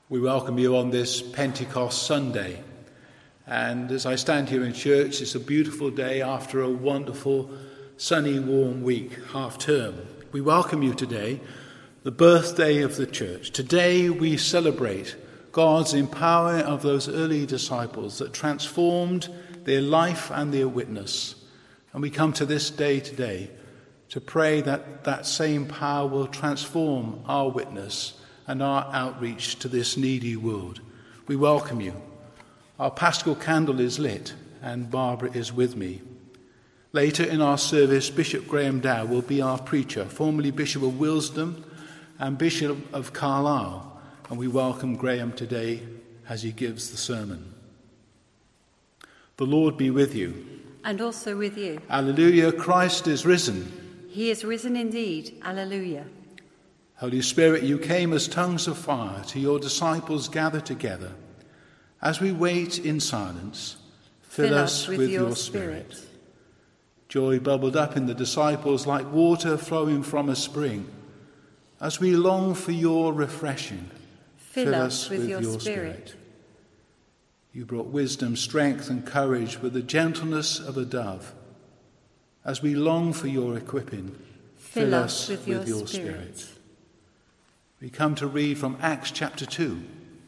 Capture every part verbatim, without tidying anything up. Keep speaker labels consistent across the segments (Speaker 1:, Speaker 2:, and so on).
Speaker 1: We welcome you on this Pentecost Sunday. And as I stand here in church, it's a beautiful day after a wonderful, sunny, warm week, half term. We welcome you today, the birthday of the church. Today we celebrate God's empowering of those early disciples that transformed their life and their witness. And we come to this day today to pray that that same power will transform our witness and our outreach to this needy world. We welcome you. Our paschal candle is lit and Barbara is with me. Later in our service, Bishop Graham Dow will be our preacher, formerly Bishop of Willesden and Bishop of Carlisle. And we welcome Graham today as he gives the sermon. The Lord be with you.
Speaker 2: And also with you.
Speaker 1: Alleluia, Christ is risen.
Speaker 2: He is risen indeed. Alleluia.
Speaker 1: Holy Spirit, you came as tongues of fire to your disciples gathered together. As we wait in silence, fill, fill us with, with your, your spirit. spirit. Joy bubbled up in the disciples like water flowing from a spring. As we long for your refreshing,
Speaker 2: fill, fill us, us with, with your, your spirit. spirit. You brought wisdom, strength and courage with the gentleness of a dove. As we long for your equipping, fill, fill us with, with your, your spirit. spirit. We come to read from Acts chapter two.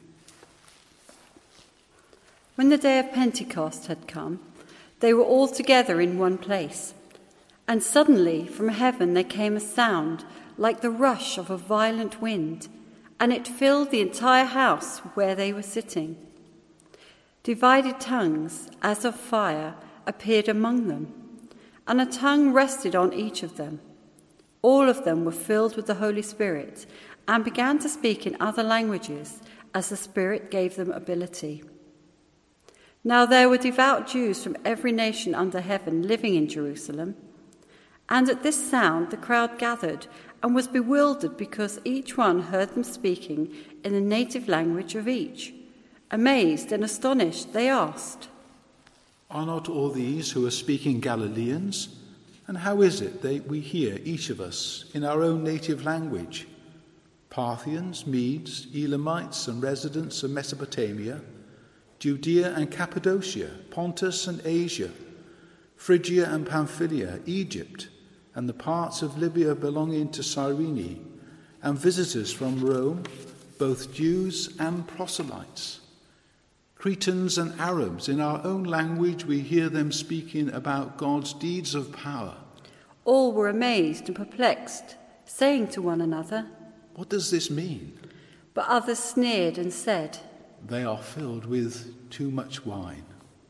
Speaker 2: When the day of Pentecost had come, they were all together in one place. And suddenly from heaven there came a sound like the rush of a violent wind, and it filled the entire house where they were sitting. Divided tongues, as of fire, appeared among them, and a tongue rested on each of them. All of them were filled with the Holy Spirit and began to speak in other languages as the Spirit gave them ability. Now there were devout Jews from every nation under heaven living in Jerusalem. And at this sound the crowd gathered and was bewildered because each one heard them speaking in the native language of each. Amazed and astonished, they asked,
Speaker 1: "Are not all these who are speaking Galileans? And how is it that we hear, each of us, in our own native language? Parthians, Medes, Elamites, and residents of Mesopotamia, Judea and Cappadocia, Pontus and Asia, Phrygia and Pamphylia, Egypt, and the parts of Libya belonging to Cyrene, and visitors from Rome, both Jews and proselytes. Cretans and Arabs, in our own language we hear them speaking about God's deeds of power."
Speaker 2: All were amazed and perplexed, saying to one another,
Speaker 1: "What does this mean?"
Speaker 2: But others sneered and said,
Speaker 1: "They are filled with too much wine."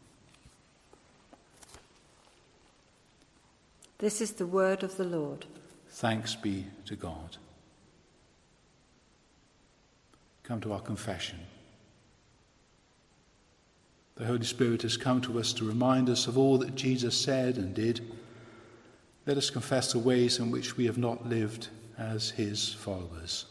Speaker 2: This is the word of the Lord.
Speaker 1: Thanks be to God. Come to our confession. The Holy Spirit has come to us to remind us of all that Jesus said and did. Let us confess the ways in which we have not lived as his followers.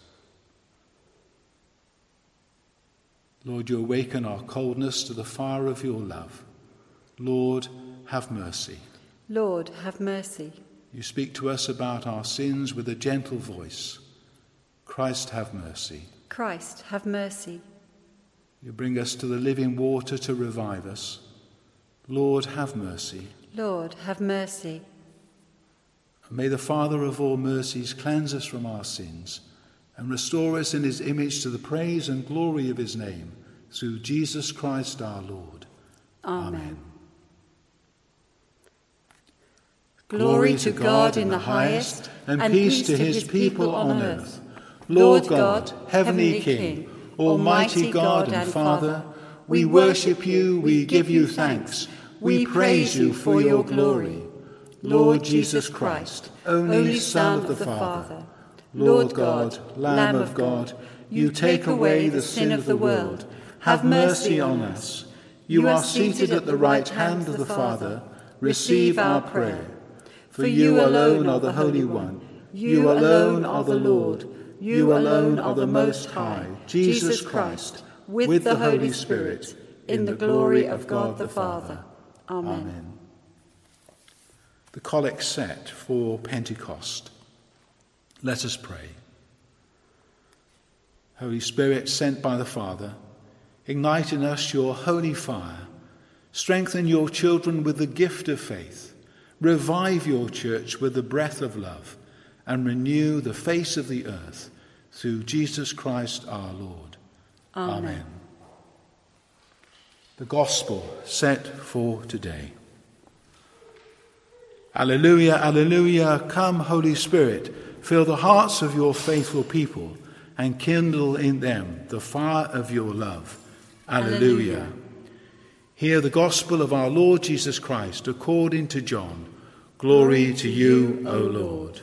Speaker 1: Lord, you awaken our coldness to the fire of your love. Lord, have mercy.
Speaker 2: Lord, have mercy.
Speaker 1: You speak to us about our sins with a gentle voice. Christ, have mercy.
Speaker 2: Christ, have mercy.
Speaker 1: You bring us to the living water to revive us. Lord, have mercy.
Speaker 2: Lord, have mercy.
Speaker 1: And may the Father of all mercies cleanse us from our sins and restore us in his image to the praise and glory of his name, through Jesus Christ our Lord.
Speaker 2: Amen.
Speaker 1: Amen.
Speaker 2: Glory to God in the highest, and peace to his people on earth. Lord God, heavenly King, Almighty God and Father, we worship you, we give you thanks, we praise you for your glory. Lord Jesus Christ, only Son of the Father, Lord God, Lamb of God, you take away the sin of the world. Have mercy on us. You are seated at the right hand of the Father. Receive our prayer. For you alone are the Holy One. You alone are the Lord. You alone are the Most High, Jesus Christ, with the Holy Spirit, in the glory of God the Father. Amen.
Speaker 1: Amen. The collect set for Pentecost. Let us pray. Holy Spirit, sent by the Father, ignite in us your holy fire. Strengthen your children with the gift of faith. Revive your church with the breath of love, and renew the face of the earth through Jesus Christ our Lord.
Speaker 2: Amen.
Speaker 1: Amen. The Gospel set for today. Alleluia, alleluia, come Holy Spirit, fill the hearts of your faithful people and kindle in them the fire of your love. Alleluia. Alleluia. Hear the gospel of our Lord Jesus Christ according to John. Glory, Glory to you, O Lord.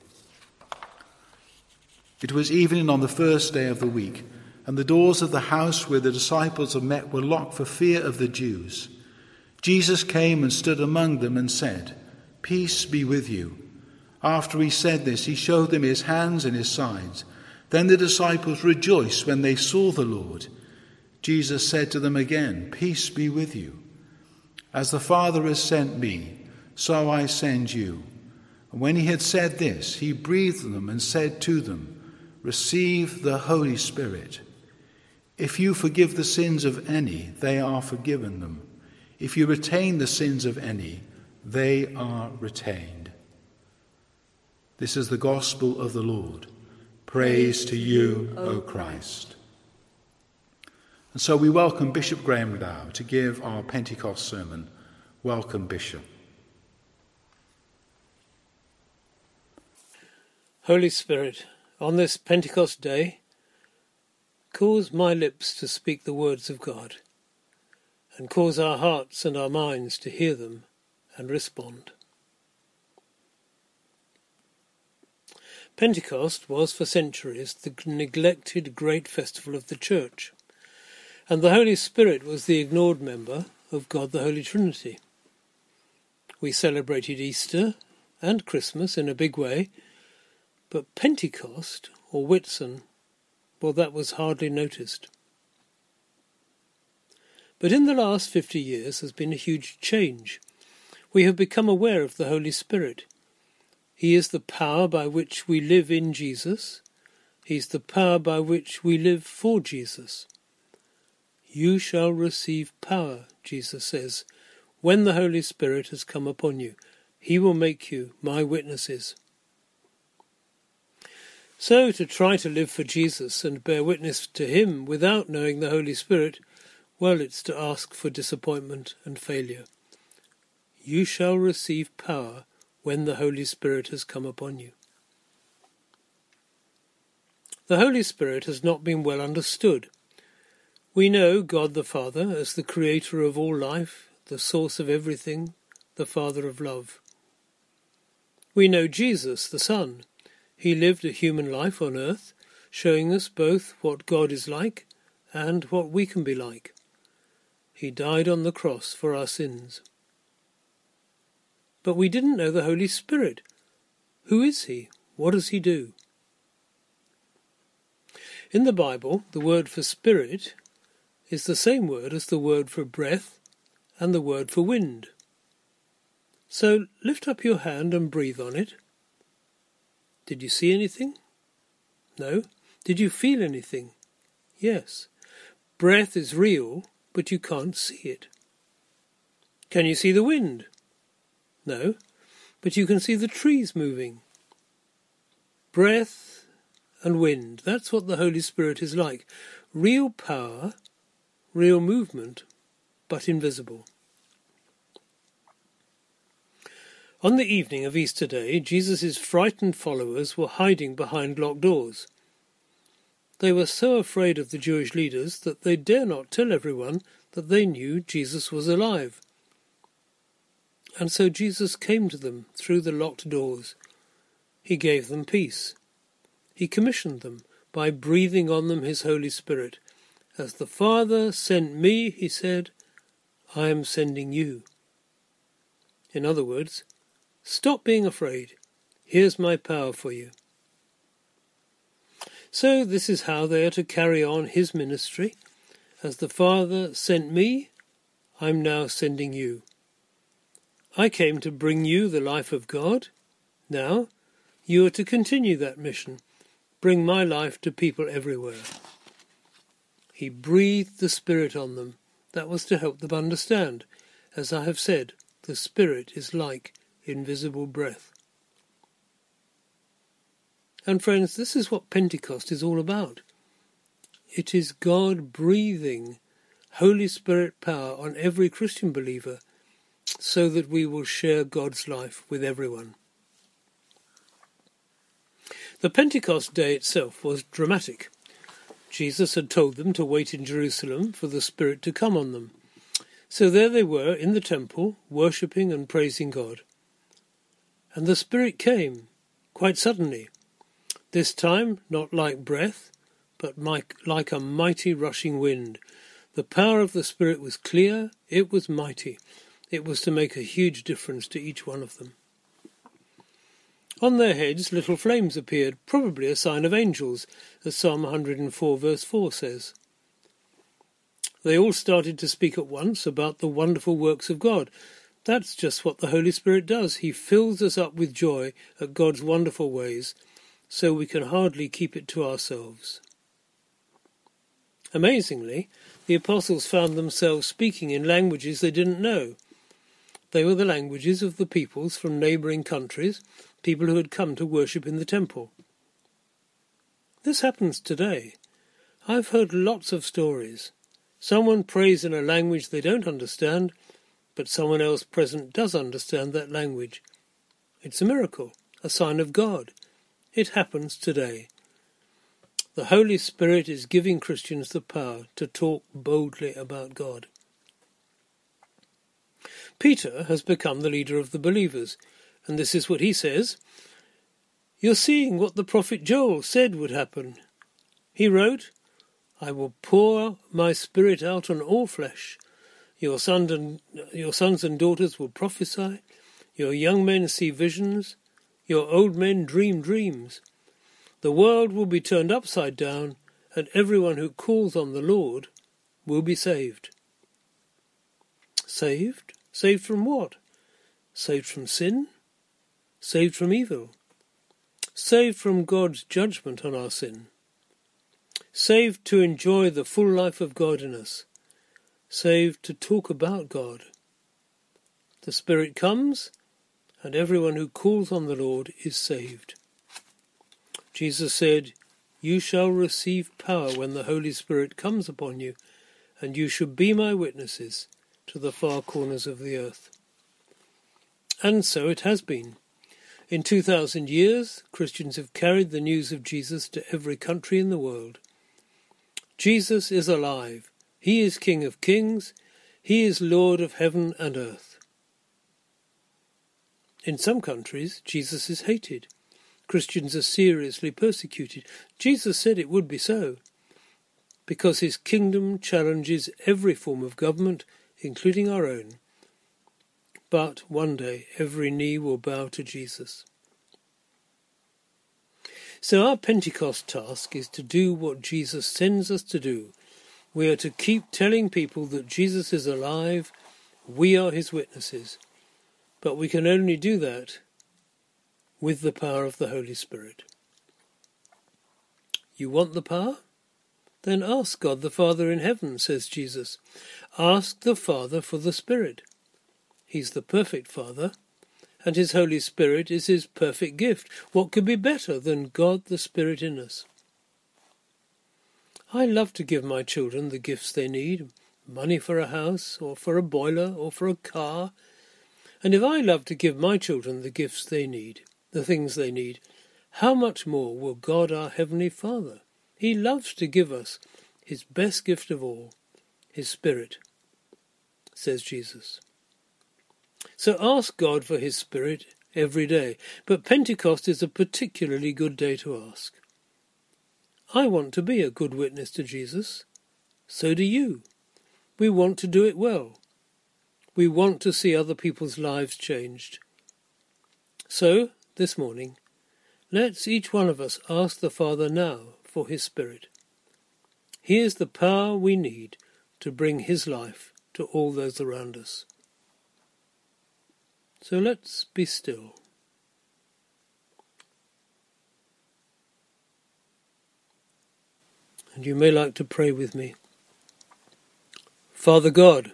Speaker 1: It was evening on the first day of the week, and the doors of the house where the disciples had met were locked for fear of the Jews. Jesus came and stood among them and said, "Peace be with you." After he said this, he showed them his hands and his sides. Then the disciples rejoiced when they saw the Lord. Jesus said to them again, "Peace be with you. As the Father has sent me, so I send you." And when he had said this, he breathed on them and said to them, "Receive the Holy Spirit. If you forgive the sins of any, they are forgiven them. If you retain the sins of any, they are retained." This is the gospel of the Lord. Praise to you, O Christ. And so we welcome Bishop Graham Dow to give our Pentecost sermon. Welcome, Bishop.
Speaker 3: Holy Spirit, on this Pentecost day, cause my lips to speak the words of God, and cause our hearts and our minds to hear them and respond. Pentecost was for centuries the neglected great festival of the Church, and the Holy Spirit was the ignored member of God the Holy Trinity. We celebrated Easter and Christmas in a big way, but Pentecost, or Whitsun, well, that was hardly noticed. But in the last fifty years there's been a huge change. We have become aware of the Holy Spirit. He is the power by which we live in Jesus. He is the power by which we live for Jesus. You shall receive power, Jesus says, when the Holy Spirit has come upon you. He will make you my witnesses. So to try to live for Jesus and bear witness to him without knowing the Holy Spirit, well, it's to ask for disappointment and failure. You shall receive power when the Holy Spirit has come upon you. The Holy Spirit has not been well understood. We know God the Father as the creator of all life, the source of everything, the Father of love. We know Jesus, the Son. He lived a human life on earth, showing us both what God is like and what we can be like. He died on the cross for our sins. But we didn't know the Holy Spirit. Who is he? What does he do? In the Bible, the word for spirit is the same word as the word for breath and the word for wind. So lift up your hand and breathe on it. Did you see anything? No. Did you feel anything? Yes. Breath is real, but you can't see it. Can you see the wind? No, but you can see the trees moving. Breath and wind, that's what the Holy Spirit is like. Real power, real movement, but invisible. On the evening of Easter Day, Jesus' frightened followers were hiding behind locked doors. They were so afraid of the Jewish leaders that they dare not tell everyone that they knew Jesus was alive. And so Jesus came to them through the locked doors. He gave them peace. He commissioned them by breathing on them his Holy Spirit. As the Father sent me, he said, I am sending you. In other words, stop being afraid. Here's my power for you. So this is how they are to carry on his ministry. As the Father sent me, I'm now sending you. I came to bring you the life of God. Now, you are to continue that mission, bring my life to people everywhere. He breathed the Spirit on them. That was to help them understand. As I have said, the Spirit is like invisible breath. And friends, this is what Pentecost is all about. It is God breathing Holy Spirit power on every Christian believer so that we will share God's life with everyone. The Pentecost day itself was dramatic. Jesus had told them to wait in Jerusalem for the Spirit to come on them. So there they were in the temple, worshipping and praising God. And the Spirit came, quite suddenly. This time, not like breath, but like a mighty rushing wind. The power of the Spirit was clear, it was mighty. It was to make a huge difference to each one of them. On their heads little flames appeared, probably a sign of angels, as Psalm one hundred four verse four says. They all started to speak at once about the wonderful works of God. That's just what the Holy Spirit does. He fills us up with joy at God's wonderful ways, so we can hardly keep it to ourselves. Amazingly, the apostles found themselves speaking in languages they didn't know. They were the languages of the peoples from neighbouring countries, people who had come to worship in the temple. This happens today. I've heard lots of stories. Someone prays in a language they don't understand, but someone else present does understand that language. It's a miracle, a sign of God. It happens today. The Holy Spirit is giving Christians the power to talk boldly about God. Peter has become the leader of the believers, and this is what he says. You're seeing what the prophet Joel said would happen. He wrote, I will pour my Spirit out on all flesh. Your, son and, your sons and daughters will prophesy. Your young men see visions. Your old men dream dreams. The world will be turned upside down, and everyone who calls on the Lord will be saved. Saved? Saved from what? Saved from sin? Saved from evil? Saved from God's judgment on our sin? Saved to enjoy the full life of God in us? Saved to talk about God? The Spirit comes, and everyone who calls on the Lord is saved. Jesus said, You shall receive power when the Holy Spirit comes upon you, and you shall be my witnesses to the far corners of the earth. And so it has been. In two thousand years, Christians have carried the news of Jesus to every country in the world. Jesus is alive. He is King of kings. He is Lord of heaven and earth. In some countries, Jesus is hated. Christians are seriously persecuted. Jesus said it would be so, because his kingdom challenges every form of government, including our own. But one day every knee will bow to Jesus. So our Pentecost task is to do what Jesus sends us to do. We are to keep telling people that Jesus is alive. We are his witnesses. But we can only do that with the power of the Holy Spirit. You want the power? Then ask God the Father in heaven, says Jesus. Ask the Father for the Spirit. He's the perfect Father, and his Holy Spirit is his perfect gift. What could be better than God the Spirit in us? I love to give my children the gifts they need, money for a house, or for a boiler, or for a car. And if I love to give my children the gifts they need, the things they need, how much more will God our Heavenly Father? He loves to give us his best gift of all, his Spirit, says Jesus. So ask God for his Spirit every day, but Pentecost is a particularly good day to ask. I want to be a good witness to Jesus. So do you. We want to do it well. We want to see other people's lives changed. So, this morning, let's each one of us ask the Father now for his Spirit. He is the power we need to bring his life to all those around us. So let's be still. and you may like to pray with me. Father God,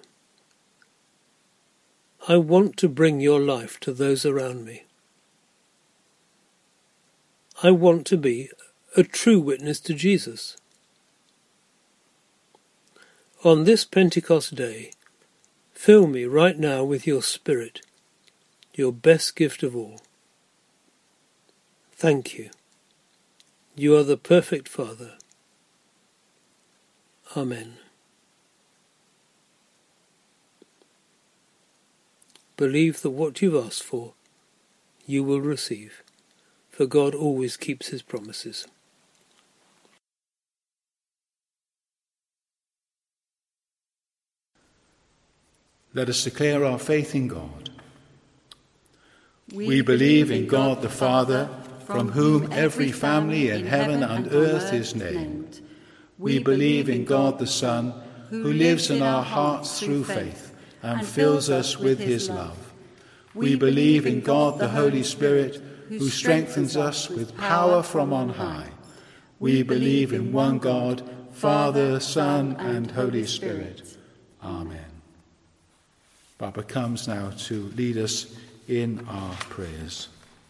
Speaker 3: I want to bring your life to those around me. I want to be a true witness to Jesus. On this Pentecost day, fill me right now with your Spirit, your best gift of all. Thank you. You are the perfect Father. Amen. Believe that what you've asked for, you will receive, for God always keeps his promises.
Speaker 1: Let us declare our faith in God. We, we believe in God the Father, from whom every family in heaven and earth is named. We believe in God the Son, who lives in our hearts through faith and fills us with his love. We believe in God the Holy Spirit, who strengthens us with power from on high. We believe in one God, Father, Son, and Holy Spirit. Amen. Barbara comes now to lead us in our prayers.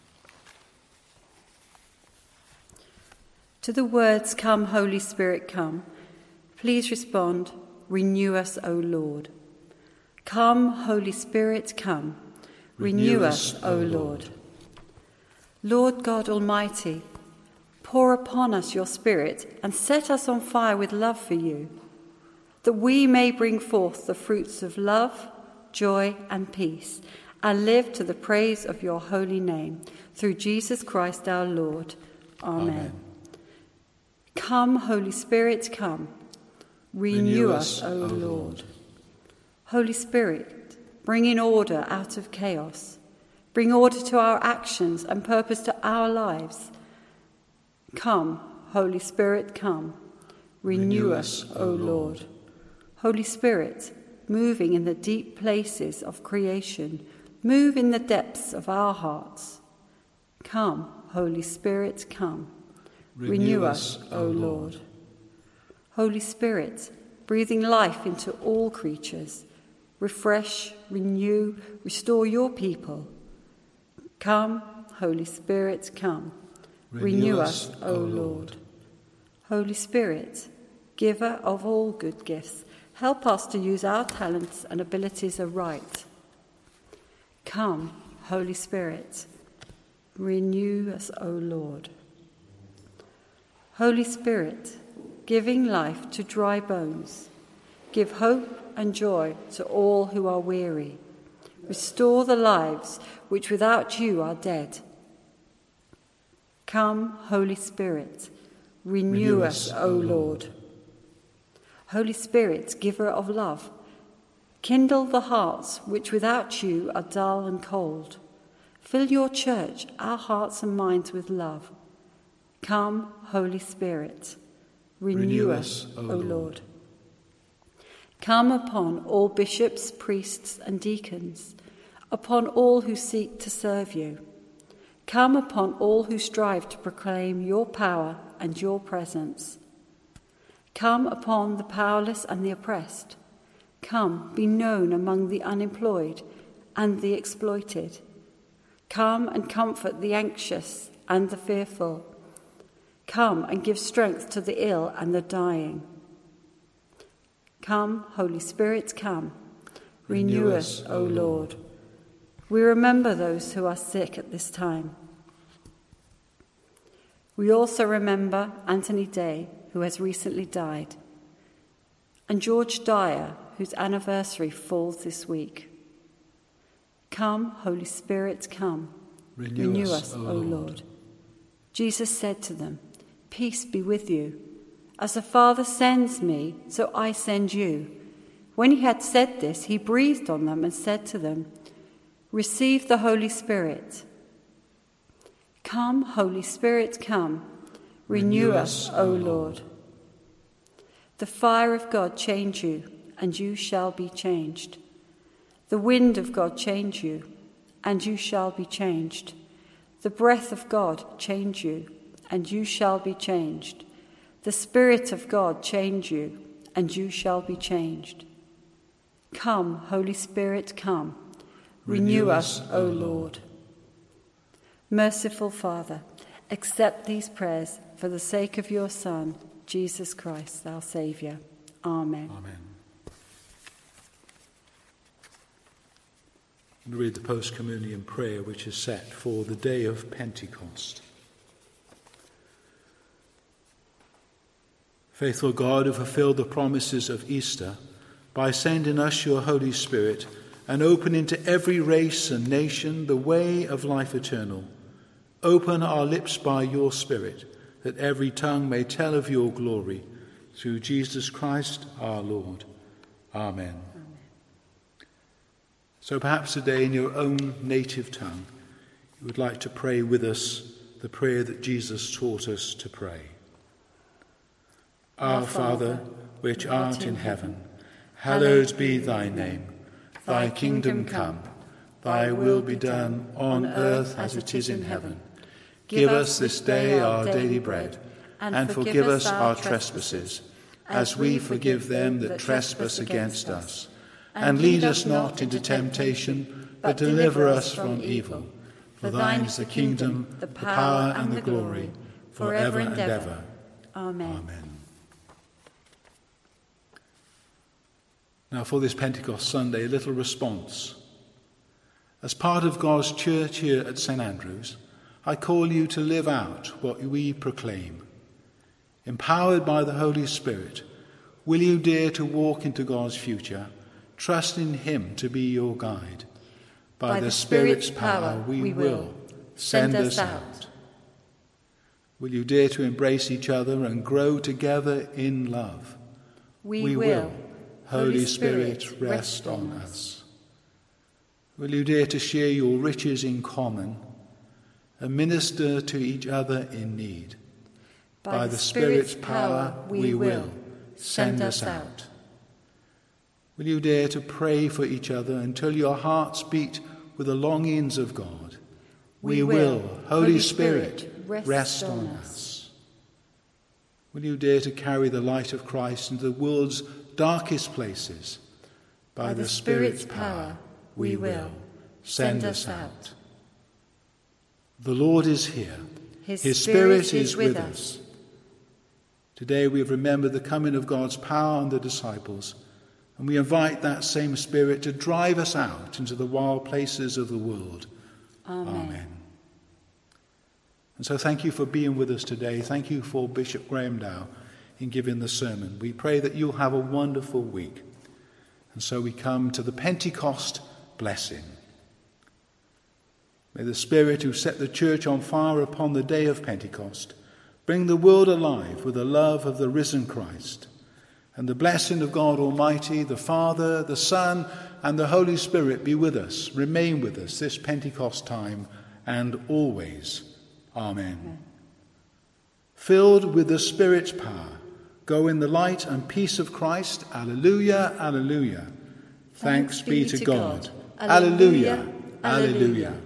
Speaker 2: To the words, "Come, Holy Spirit, come," please respond, "Renew us, O Lord." Come, Holy Spirit, come. Renew, Renew us, O Lord. Lord. Lord God Almighty, pour upon us your Spirit and set us on fire with love for you, that we may bring forth the fruits of love, joy and peace, and live to the praise of your holy name, through Jesus Christ our Lord. Amen. Amen. Come, Holy Spirit, come. Renew, Renew us, O Lord. Lord. Holy Spirit, bring in order out of chaos. Bring order to our actions and purpose to our lives. Come, Holy Spirit, come. Renew, Renew us, O Lord. Lord. Holy Spirit, moving in the deep places of creation, move in the depths of our hearts. Come, Holy Spirit, come. Renew, Renew us, O Lord. Lord. Holy Spirit, breathing life into all creatures, refresh, renew, restore your people. Come, Holy Spirit, come. Renew, Renew us, O Lord. Lord. Holy Spirit, giver of all good gifts, help us to use our talents and abilities aright. Come, Holy Spirit, renew us, O Lord. Holy Spirit, giving life to dry bones, give hope and joy to all who are weary. Restore the lives which without you are dead. Come, Holy Spirit, renew, renew us, O Lord. Lord. Holy Spirit, giver of love, kindle the hearts which without you are dull and cold. Fill your church, our hearts and minds, with love. Come, Holy Spirit, renew, renew us, O Lord. Lord. Come upon all bishops, priests, and deacons, upon all who seek to serve you. Come upon all who strive to proclaim your power and your presence. Come upon the powerless and the oppressed. Come, be known among the unemployed and the exploited. Come and comfort the anxious and the fearful. Come and give strength to the ill and the dying. Come, Holy Spirit, come. Renew, Renew us, O Lord. Lord. We remember those who are sick at this time. We also remember Anthony Day, who has recently died, and George Dyer, whose anniversary falls this week. Come, Holy Spirit, come. Renew, Renew us, us, O Lord. Lord. Jesus said to them, "Peace be with you. As the Father sends me, so I send you." When he had said this, he breathed on them and said to them, "Receive the Holy Spirit." Come, Holy Spirit, come. Renew, Renew us, O Lord. Lord. The fire of God change you, and you shall be changed. The wind of God change you, and you shall be changed. The breath of God change you, and you shall be changed. the Spirit of God change you, and you shall be changed. Come, Holy Spirit, come. Renew, Renew us, O Lord. Lord. Merciful Father, accept these prayers for the sake of your Son, Jesus Christ, our Saviour. Amen.
Speaker 1: Amen. I'm going to read the post-communion prayer which is set for the day of Pentecost. Faithful God, who fulfilled the promises of Easter by sending us your Holy Spirit and opening to every race and nation the way of life eternal, open our lips by your Spirit, that every tongue may tell of your glory, through Jesus Christ our Lord. Amen. Amen. So perhaps today in your own native tongue, you would like to pray with us the prayer that Jesus taught us to pray. Our Father, which art in heaven, hallowed be thy name. Thy kingdom come, thy will be done on earth as it is in heaven. Give us this day our daily bread, and forgive us our trespasses, as we forgive them that trespass against us. And lead us not into temptation, but deliver us from evil. For thine is the kingdom, the power, and the glory, for ever and ever.
Speaker 2: Amen.
Speaker 1: Amen. Now for this Pentecost Sunday, a little response. As part of God's church here at St Andrews, I call you to live out what we proclaim. Empowered by the Holy Spirit, will you dare to walk into God's future, trusting him to be your guide? By, by the, the Spirit's power, we, we will. Send, send us out. out. Will you dare to embrace each other and grow together in love?
Speaker 2: We, we will. will.
Speaker 1: Holy Spirit, Spirit rest on us. Will you dare to share your riches in common and minister to each other in need? By, By the Spirit's power, we will. Send us out. Will you dare to pray for each other until your hearts beat with the longings of God? We, we will. will. Holy, Holy Spirit, Spirit rest, rest on us. us. Will you dare to carry the light of Christ into the world's darkest places? By, By the, the Spirit's, Spirit's power, we will. Send, Send us out. out. The Lord is here. His, His Spirit, Spirit is with us. us. Today we have remembered the coming of God's power on the disciples, and we invite that same Spirit to drive us out into the wild places of the world.
Speaker 2: Amen.
Speaker 1: Amen. And so thank you for being with us today. Thank you for Bishop Graham Dow in giving the sermon. We pray that you'll have a wonderful week. And so we come to the Pentecost blessing. May the Spirit who set the church on fire upon the day of Pentecost bring the world alive with the love of the risen Christ. And the blessing of God Almighty, the Father, the Son, and the Holy Spirit be with us, remain with us this Pentecost time and always. Amen. Amen. Filled with the Spirit's power, go in the light and peace of Christ. Alleluia, alleluia. Thanks, Thanks be to God. God. Alleluia, alleluia. alleluia.